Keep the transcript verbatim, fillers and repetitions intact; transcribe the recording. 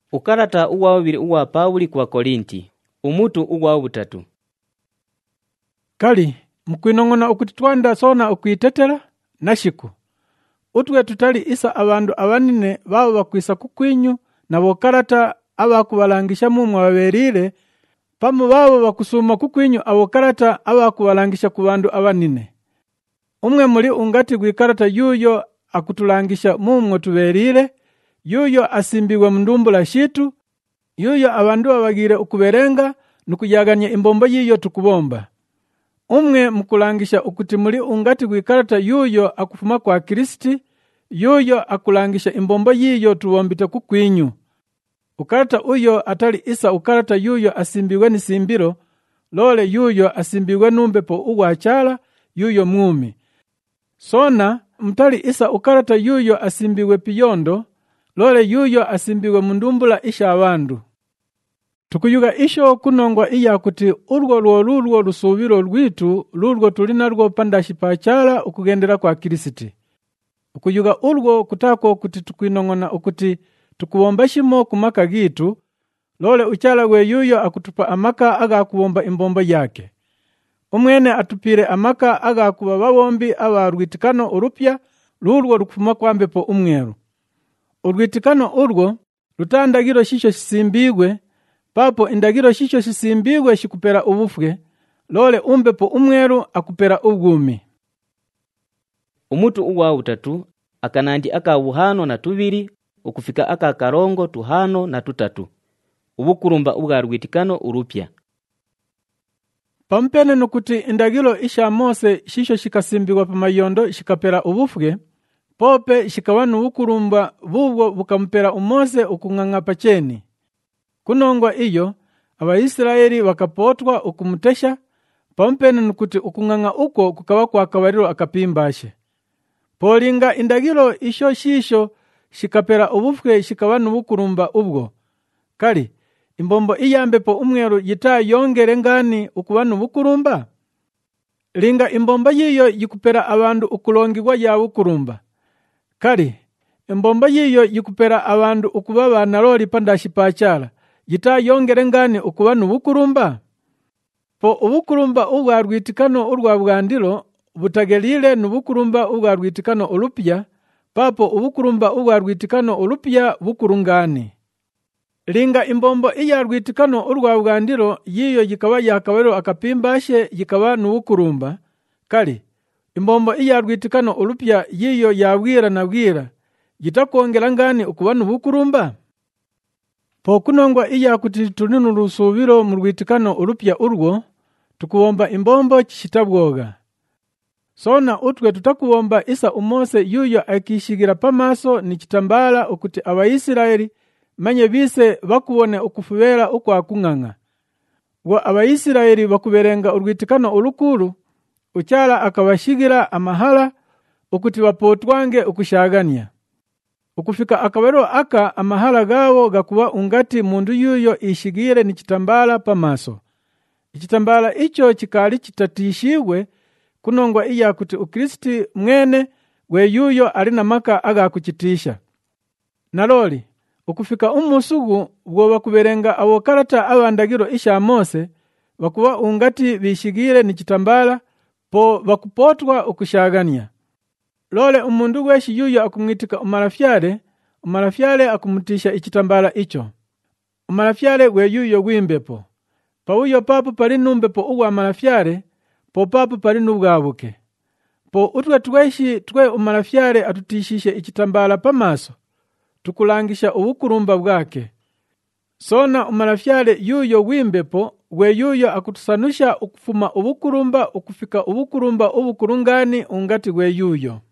Ukarata uwa wabiri uwa Pawuli kwa Korinti. Umutu uwa butatu. Kali mukwinongona okuti twanda sona okwitetera nashiku. Utwe tutali isa abandu abanine babo bakwisa kukwinyu na bokarata abakubalangisha mumwe baberire pamu babo bakusuma kukwinyu abokarata abakubalangisha ku bandu abanine. Umwe muri ungati gwikarata yuyo akutulangisha mumwe tuberire, yuyo asimbiwe mundumbula shitu, yuyo abandu abagire ukuberenga nukujaganya imbombo yiyo tukubomba. Umwe mukulangisha ukuti muri ungati gwikarata yuyo akufuma kwa Kristi, yuyo akulangisha imbombo yiyo tubombite kukwinyu. Ukarata uyo atali isa ukarata yuyo asimbiwe nisimbiro, lole yuyo asimbiwe numbepo uwachala yuyo mwumi. Sona mtali isa ukarata yuyo asimbiwe piyondo, lole yuyo asimbiwe mundumbula isha abandu. Tukuyuga isho kunongwa iya kuti urwo rwo rurwo rusubiro rwitu rurwo tulina rwo pandashi pachala ukugendera kwa Kristi. Ukuyuga urwo kutako kuti tukwinongona ukuti tukubomba shimo kumaka gitu, lole uchala we yuyo akutupa amaka aga kubomba imbombo yake. Umwene atupire amaka aga kuba babombi aba rwitikano urupya rurwo rukufuma kwambepo umweru. Urwitikano urwo rutandagiro shisho sisimbigwe, papo indagiro shisho sisimbigwe shikupera ubufwe, lole umbepo umweru akupera ubwumi. Umutu uwa utatu akanandi aka buhano na tubiri ukufika aka karongo tuhano na tutatu. Ubukurumba ubwa rwitikano urupya. Pampene nukuti indagiro isha Mose shisho shikasimbigwa pamayondo shikapera ubufwe, pope shikawanu ubukurumba bubwo bukampera umose ukunganga pacheni. Kunongwa iyo, Abaisraeli wakapotwa ukumutesha, pampene nukuti ukunganga uko kukawa kwa kawariro akapimbashe. Polinga indagiro isho shisho shikapera ubufwe shikawanu ubukurumba ubwo. Kali, imbombo iyambepo umweru yita yongere ngani ukubanu ubukurumba? Linga imbombo yiyo yikupera abandu ukulongigwa ya ubukurumba. Kali, imbombo yiyo yikupera abandu ukubaba naloli pandashi pachala. Yita yongere ngani ukubanu ubukurumba? Po ubukurumba ubwa rwitikano urwa bwandilo butagelile nubukurumba ubwa rwitikano urupya, papo ubukurumba ubwa rwitikano urupya bukurungani. Linga imbombo iya rwitikano urwa bwandilo yiyo yikaba yakawero akapimbashe yikaba nubukurumba. Kali, imbombo iya rwitikano urupya yiyo yabwira na bwira, yitakongera ngani ukubanu ubukurumba? Po kunongwa iya kuti tuninu rusubiro mu rwitikano urupya urwo, tukubomba imbombo chitabwoga. Sona utwe tutakubomba isa umose yuyo akishigira pamaso ni chitambala ukuti Abaisraeli manye bise bakubone ukufubera uko akunganga. Wa Abaisraeli bakuberenga urwitikano urukuru, uchala akabashigira amahala ukuti bapotwange ukushagania. Ukufika akabero aka amahala gawo gakuwa ungati mundu yuyo ishigire ni chitambala pamaso. Ichitambala icho chikali chitatishigwe kunongwa iya kuti ukristi mwene we yuyo alina maka aga kuchitisha. Naloli, ukufika umusugu bwo bakuberenga abokarata abandagiro isha Mose, bakuwa ungati bishigire ni chitambala, po bakupotwa ukushagania. Lole umundu weshi yuyo akumwitika umarafyale, umarafyale akumutisha ichitambala icho. Umarafyale we yuyo wimbepo. Pa uyo papu pali numbepo uwa marafyale, po papu pali nubwabuke. Po utwe tweshi twe umarafyale atutishishe ichitambala pamaso, tukulangisha ubukurumba bwake. Sona umarafyale yuyo wimbepo, we yuyo akutusanusha ukufuma ubukurumba ukufika ubukurumba ubukurungani ungati we yuyo.